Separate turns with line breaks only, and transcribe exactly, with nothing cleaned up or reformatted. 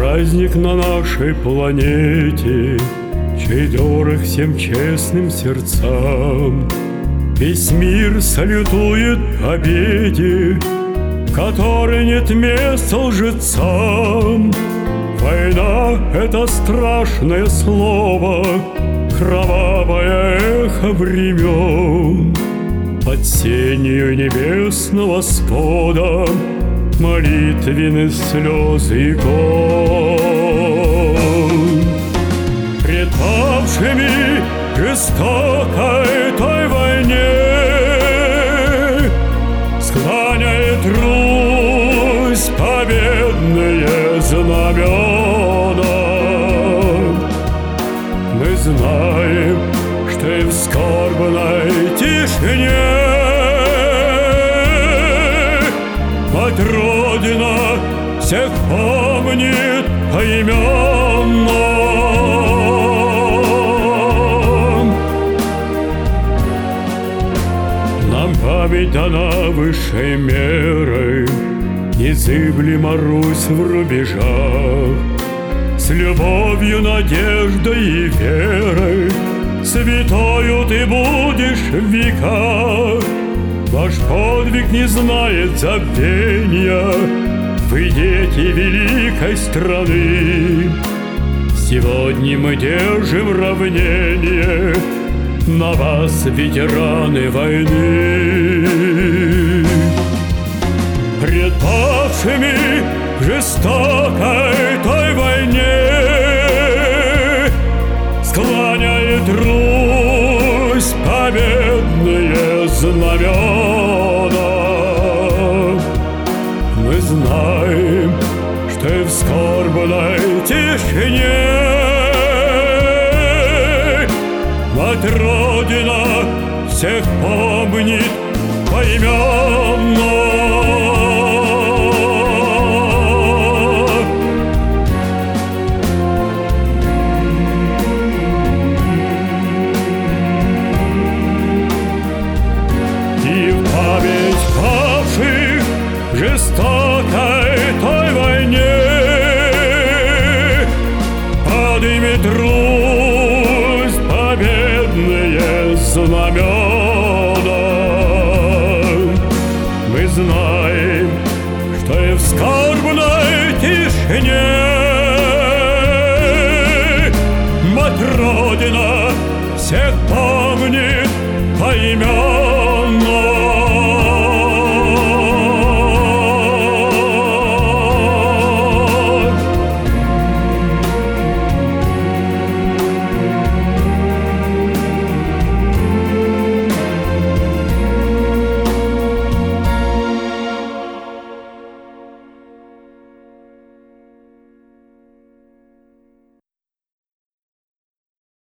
праздник на нашей планете, чей дорог всем честным сердцам. Весь мир салютует победе, в которой нет места лжецам. Война — это страшное слово, кровавое эхо времен. Под сенью небесного свода молитвенны слезы икон. Пред павшими жестокой той войне склоняет Русь победные знамена. Мы знаем, что и в скорбной тишине мать Родина всех помнит поименно. Нам память дана высшей мерой, незыблема Русь в рубежах. С любовью, надеждой и верой святою ты будешь в веках. Ваш подвиг не знает забвения, вы дети великой страны. Сегодня мы держим равнение, на вас, ветераны войны. Пред павшими в жестокой той войне склоняет Русь победные знамена. Мы знаем, что и в скорбной тишине мать Родина всех помнит поименно. Жестокой той войне подымет Русь победные знамена. Мы знаем, что и в скорбной тишине мать Родина всех помнит поименно.